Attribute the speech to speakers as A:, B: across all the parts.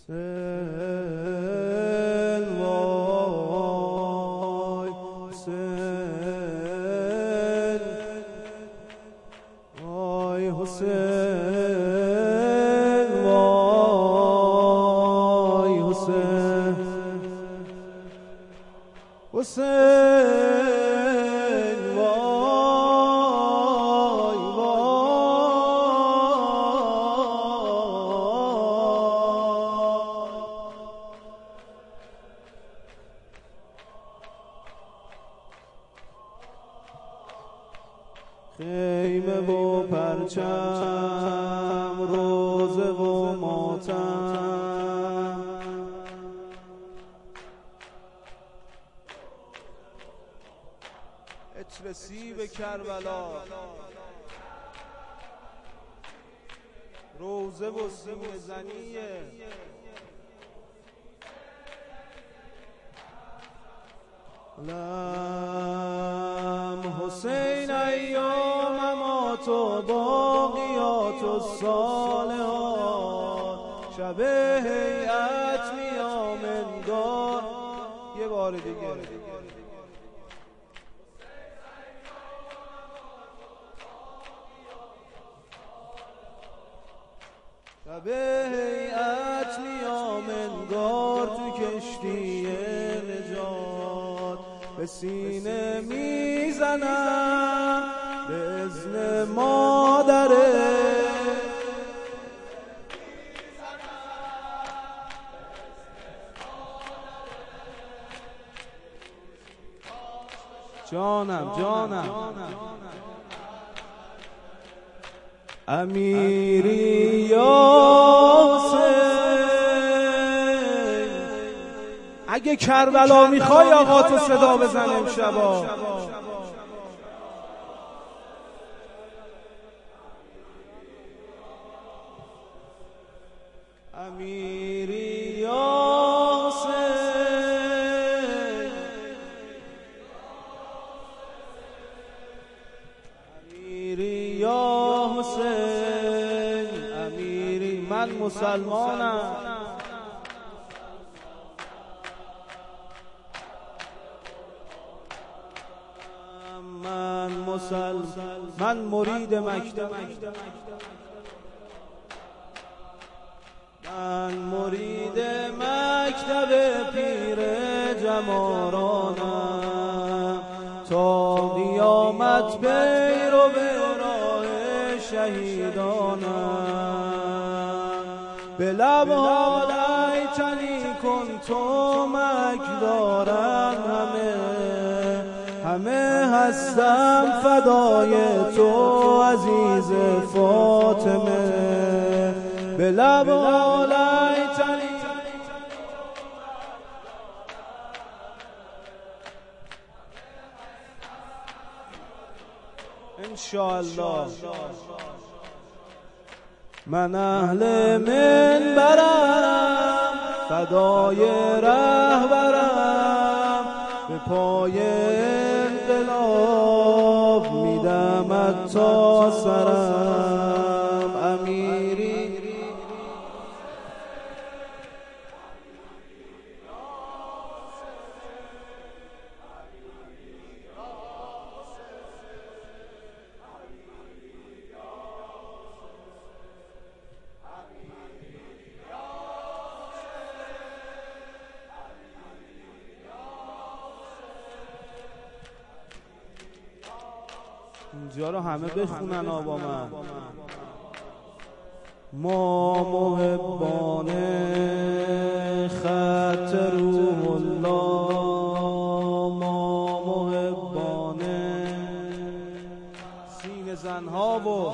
A: حسین وای حسین وای حسین وای حسین حسین وای خیمه و پرچم روزه و ماتم اترسی به کربلا روزه و سینه زنیه لم حسین ایام و باقیات و صالحات شب هیئت میامنگار یه بار دیگه شب هیئت میامنگار تو کشتی نجات به سینه میزنم به اذن مادره جانم امیری یا حسین اگه کربلا میخوای آقا تو صدا بزن امشبا امیری یا حسین امیری یا حسین امیری من مسلمانم من مرید مکتب من مرید مکتب پیر جمارانم تا قیامت پیرو به راه شهیدانم به لبها لیتنی کنتمک دارن همه هستم فدای تو عزیز فاطمه به لبها لیتنی انشاءالله من اهل منبرم فدای رهبرم به پای انقلاب میدمت تا سرم امیری اینجا رو همه بخونن با من ما محبان خط روح الله ما محبان سینه زنها و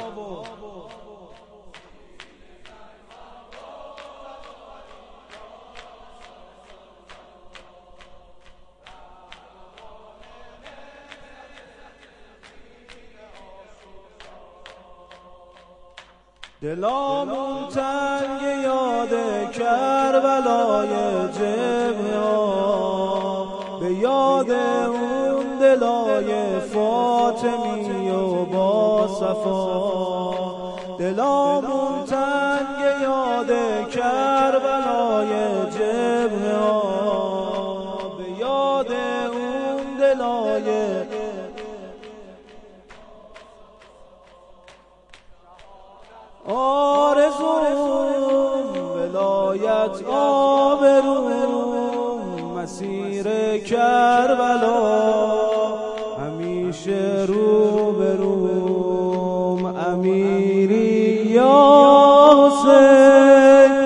A: دلامون تنگ یاد کربلای جبهه ها به یاد اون دلای فاطمی و با صفا دلامون تنگ یاد کربلای بالای جبهه ها، به یاد اون دلای آرزوم، ولایت آبروم، مسیر کربلا همیشه روبروم، امیری یا حسین.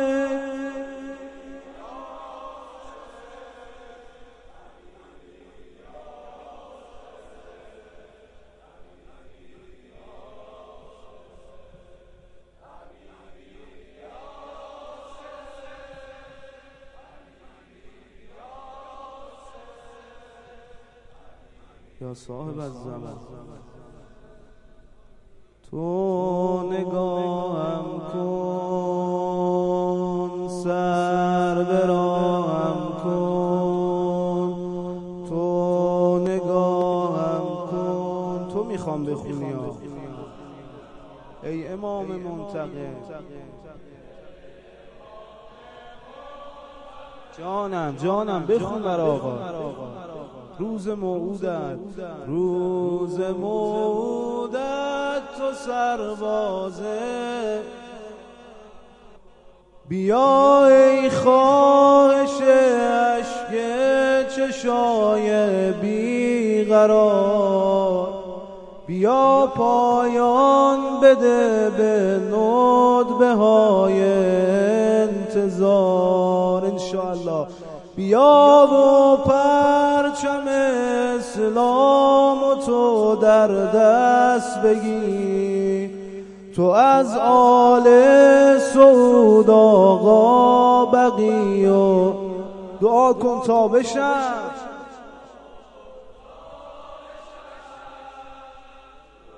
A: یا صاحب الزمان، تو نگاهم کن، سر براهم کن، تو نگاهم کن. تو میخوام بخونی ها ای امام منتقم. جانم بخون بر آقا. روز موعودت، روز موعودت تو سربازه، بیا ای خواهش اشک چشای بیقرار، بیا پایان بده به ندبه های انتظار انشاءالله، بیا و پرچم اسلام و تو در دست بگیر، تو از آل سعود آقا بقی و دعا کن تا بشم.